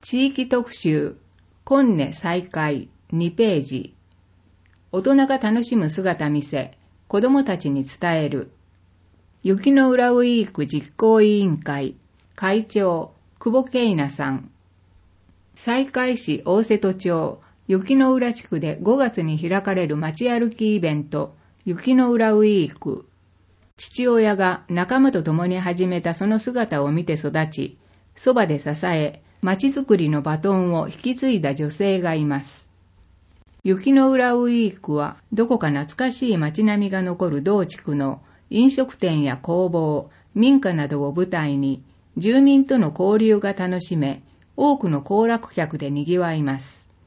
地域特集、今年再開2ページ。大人が楽しむ姿見せ、子供たちに伝える。雪の浦ウィーク実行委員会、会長、久保慶奈さん。西海市大瀬戸町、雪の浦地区で5月に開かれる街歩きイベント、雪の浦ウィーク。父親が仲間と共に始めたその姿を見て育ち、そばで支え、街づくりのバトンを引き継いだ女性がいます。雪の浦ウィークはどこか懐かしい街並みが残る同地区の飲食店や工房、民家などを舞台に住民との交流が楽しめ、多くの行楽客で賑わいます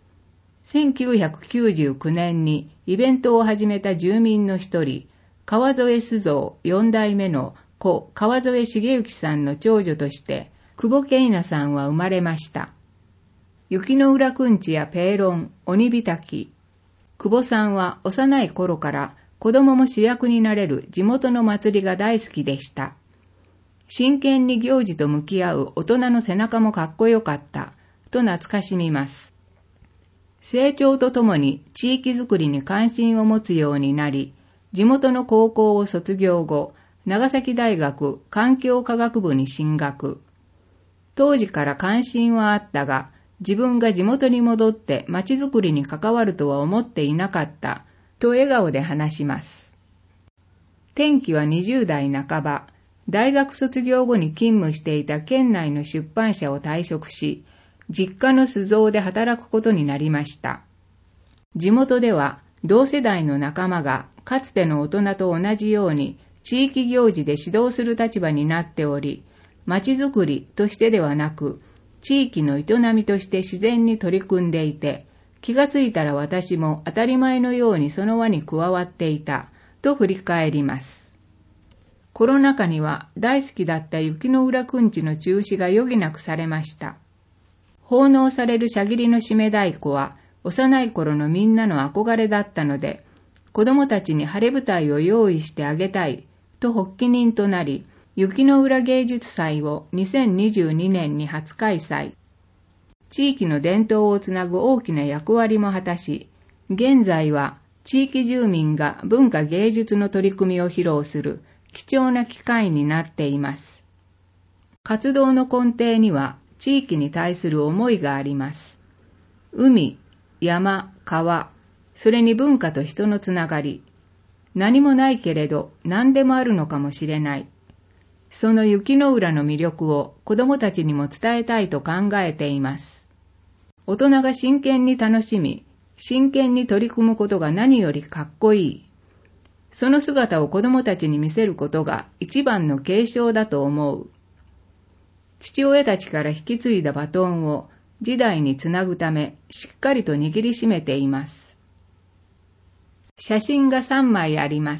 。1999年にイベントを始めた住民の一人、川添酒造4代目の故川添茂之さんの長女として、久保慶奈さんは生まれました。雪の浦くんちやペーロン、鬼火炊き。久保さんは幼い頃から子供も主役になれる地元の祭りが大好きでした。真剣に行事と向き合う大人の背中もかっこよかった、と懐かしみます。成長とともに地域づくりに関心を持つようになり、地元の高校を卒業後、長崎大学環境科学部に進学。当時から関心はあったが、自分が地元に戻って町づくりに関わるとは思っていなかった、と笑顔で話します。転機は20代半ば、大学卒業後に勤務していた県内の出版社を退職し、実家の酒造で働くことになりました。地元では同世代の仲間がかつての大人と同じように地域行事で指導する立場になっており、町づくりとしてではなく、地域の営みとして自然に取り組んでいて、気がついたら私も当たり前のようにその輪に加わっていた、と振り返ります。コロナ禍には大好きだった雪の浦くんちの中止が余儀なくされました。奉納される車切りの締め太鼓は、幼い頃のみんなの憧れだったので、子供たちに晴れ舞台を用意してあげたい、と発起人となり、雪の浦芸術祭を2022年に初開催。地域の伝統をつなぐ大きな役割も果たし、現在は地域住民が文化芸術の取り組みを披露する貴重な機会になっています。活動の根底には地域に対する思いがあります。海、山、川、それに文化と人のつながり。何もないけれど何でもあるのかもしれない。その雪の浦の魅力を子どもたちにも伝えたいと考えています。大人が真剣に楽しみ、真剣に取り組むことが何よりかっこいい。その姿を子どもたちに見せることが一番の継承だと思う。父親たちから引き継いだバトンを時代につなぐためしっかりと握りしめています。写真が3枚あります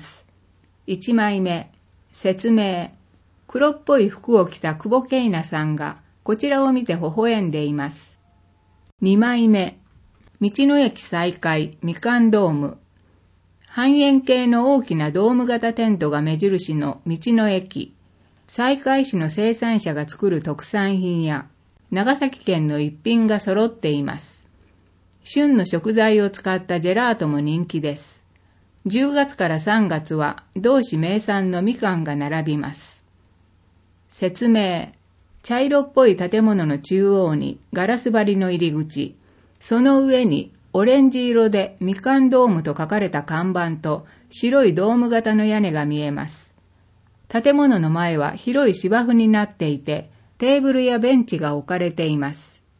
。1枚目、説明。黒っぽい服を着た久保慶奈さんがこちらを見て微笑んでいます。2枚目、道の駅再開みかんドーム。半円形の大きなドーム型テントが目印の道の駅。西海市の生産者が作る特産品や長崎県の一品が揃っています。旬の食材を使ったジェラートも人気です。10月から3月は同市名産のみかんが並びます。説明。茶色っぽい建物の中央にガラス張りの入り口、その上にオレンジ色でみかんドームと書かれた看板と白いドーム型の屋根が見えます。建物の前は広い芝生になっていて、テーブルやベンチが置かれています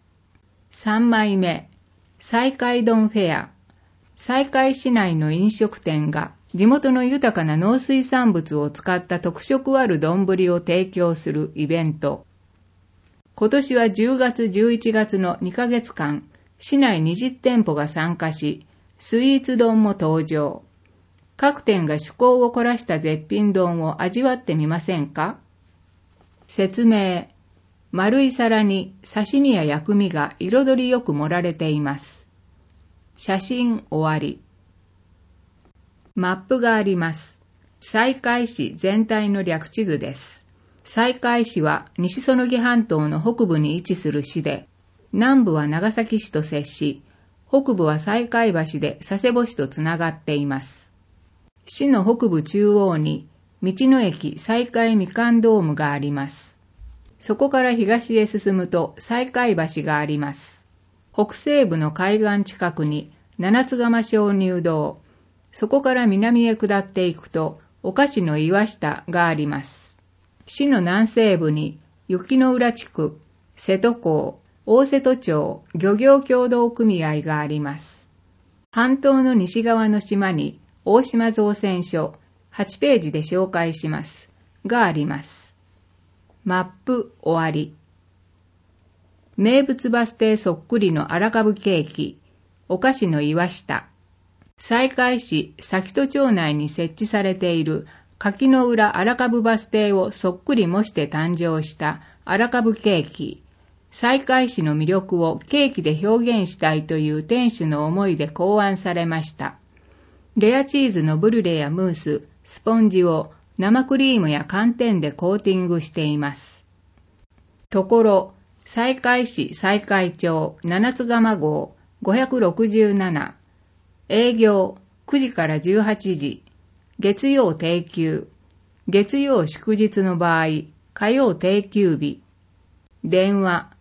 。3枚目、西海丼フェア。西海市内の飲食店が地元の豊かな農水産物を使った特色ある丼を提供するイベント。今年は10月11月の2ヶ月間、市内20店舗が参加し、スイーツ丼も登場。各店が趣向を凝らした絶品丼を味わってみませんか？説明。丸い皿に刺身や薬味が彩りよく盛られています。写真終わり。マップがあります。西海市全体の略地図です。西海市は西彼杵半島の北部に位置する市で、 南部は長崎市と接し、北部は西海橋で佐世保市とつながっています。市の北部中央に道の駅西海みかんドームがあります。そこから東へ進むと西海橋があります。北西部の海岸近くに七津釜鍾乳洞、そこから南へ下っていくと岡市の岩下があります。市の南西部に雪の浦地区、瀬戸港、大瀬戸町漁業協同組合があります。半島の西側の島に大島造船所8ページで紹介しますがあります。マップ終わり。名物バス停そっくりの荒株ケーキ、岡市の岩下。西海市崎戸町内に設置されている柿の浦荒株バス停をそっくり模して誕生した荒株ケーキ。西海市の魅力をケーキで表現したいという店主の思いで考案されました。レアチーズのブリュレやムース、スポンジを生クリームや寒天でコーティングしています。ところ、西海市西海町七津釜号567、営業9時から18時、月曜定休、月曜祝日の場合、火曜定休日、電話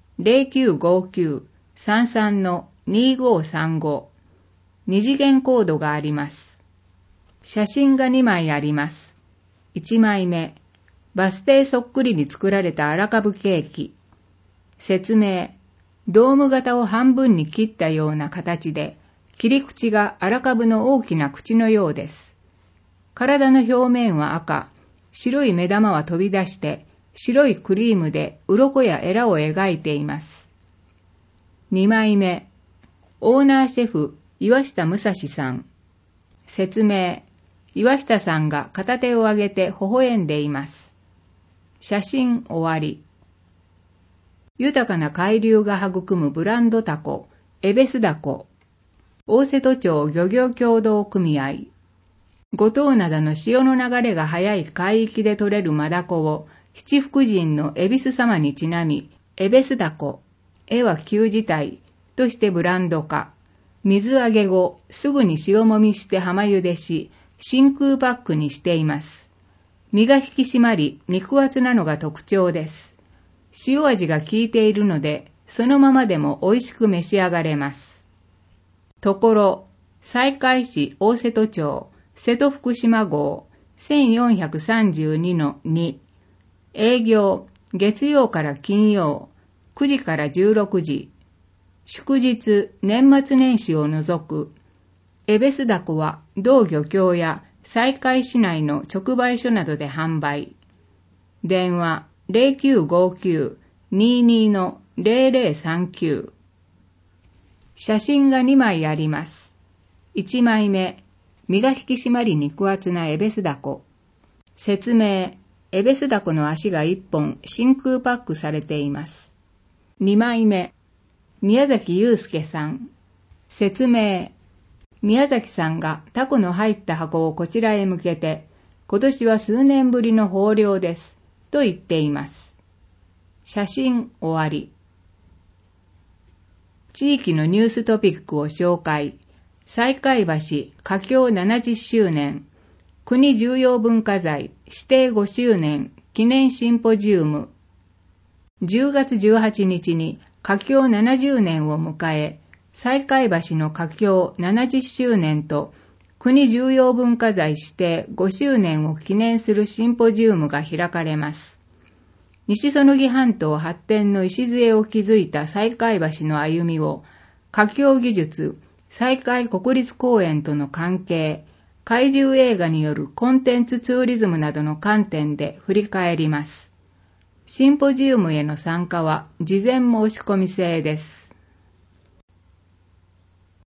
0959-33-2535、二次元コードがあります。写真が2枚あります。1枚目、バス停そっくりに作られた荒株ケーキ。説明、ドーム型を半分に切ったような形で、切り口が荒株の大きな口のようです。体の表面は赤、白い目玉は飛び出して、白いクリームで鱗やエラを描いています。2枚目、オーナーシェフ岩下武蔵さん。説明、岩下さんが片手を上げて微笑んでいます。写真終わり。豊かな海流が育むブランドタコ、エベスダコ。大瀬戸町漁業協同組合。五島灘の潮の流れが速い海域で取れるマダコを七福神の恵比寿様にちなみ、エベスダコ、絵は旧字体としてブランド化。水揚げ後、すぐに塩もみして浜茹でし、真空パックにしています。身が引き締まり、肉厚なのが特徴です。塩味が効いているので、そのままでも美味しく召し上がれます。ところ、西海市大瀬戸町、瀬戸福島号1432-2、営業、月曜から金曜、9時から16時、祝日、年末年始を除く、エベスダコは同漁協や西海市内の直売所などで販売。電話0959-22-0039。写真が2枚あります。1枚目、身が引き締まり肉厚なエベスダコ。説明、エベスダコの足が1本真空パックされています。2枚目、宮崎祐介さん。説明、宮崎さんがタコの入った箱をこちらへ向けて、今年は数年ぶりの豊漁です、と言っています。写真終わり。地域のニューストピックを紹介。西海橋華僑70周年、国重要文化財指定5周年記念シンポジウム。10月18日に華僑70年を迎え、西海橋の華僑70周年と国重要文化財指定5周年を記念するシンポジウムが開かれます。西園木半島発展の礎を築いた西海橋の歩みを、華僑技術、西海国立公園との関係、怪獣映画によるコンテンツツーリズムなどの観点で振り返ります。シンポジウムへの参加は事前申し込み制です。